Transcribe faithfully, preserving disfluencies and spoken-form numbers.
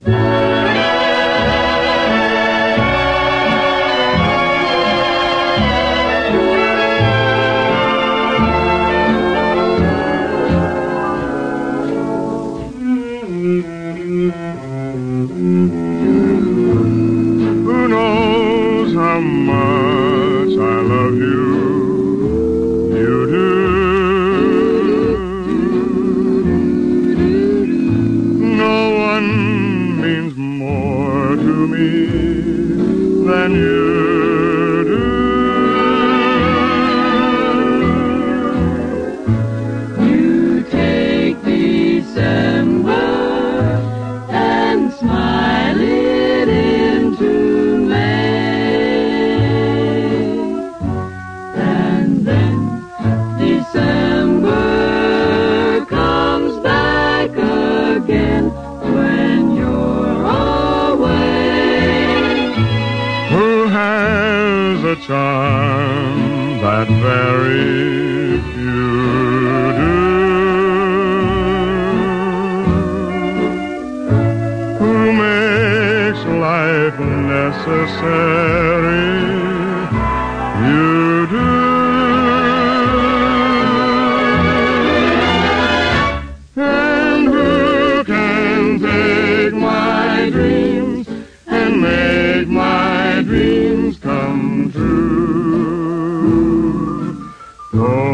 Who knows how much I love you? You do. No one means more to me than you do. You take December and smile it into May, and then December comes back again when you're away. Who has a charm that very few do? Who makes life necessary? You do. And who can take my dreams and make my dreams come true? Oh,